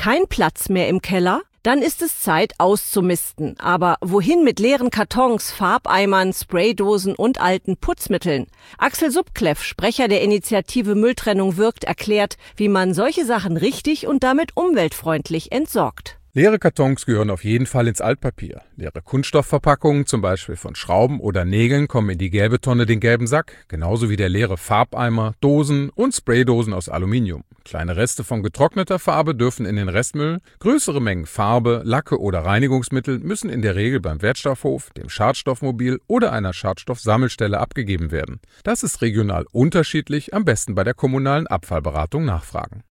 kein Platz mehr im Keller? Dann ist es Zeit auszumisten. Aber wohin mit leeren Kartons, Farbeimern, Spraydosen und alten Putzmitteln? Axel Subkleff, Sprecher der Initiative Mülltrennung wirkt, erklärt, wie man solche Sachen richtig und damit umweltfreundlich entsorgt. Leere Kartons gehören auf jeden Fall ins Altpapier. Leere Kunststoffverpackungen, zum Beispiel von Schrauben oder Nägeln, kommen in die gelbe Tonne, den gelben Sack. Genauso wie der leere Farbeimer, Dosen und Spraydosen aus Aluminium. Kleine Reste von getrockneter Farbe dürfen in den Restmüll. Größere Mengen Farbe, Lacke oder Reinigungsmittel müssen in der Regel beim Wertstoffhof, dem Schadstoffmobil oder einer Schadstoffsammelstelle abgegeben werden. Das ist regional unterschiedlich, am besten bei der kommunalen Abfallberatung nachfragen.